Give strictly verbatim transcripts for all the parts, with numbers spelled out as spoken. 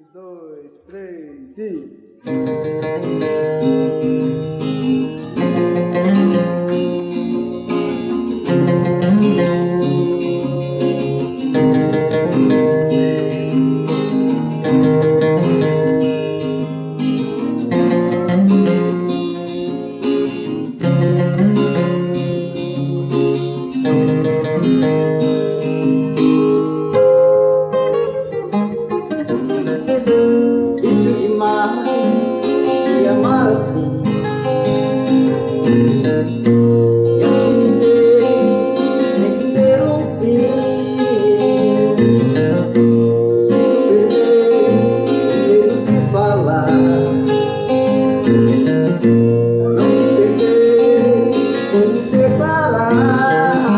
dois, três e... Difícil demais te amar assim, e a timidez tem que ter um fim. Se tu perder, medo de falar, pra não te perder, vou me preparar.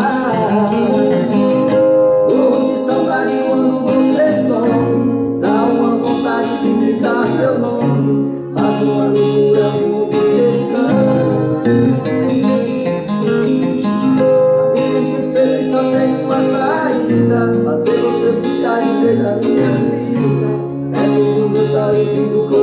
Morro de saudade quando você some, dá uma vontade de gritar seu nome, faz uma loucura, uma obsessão. Pra me sentir feliz só tem uma saída, fazer você ficar em vez da minha vida. É tudo meu saudade do coração.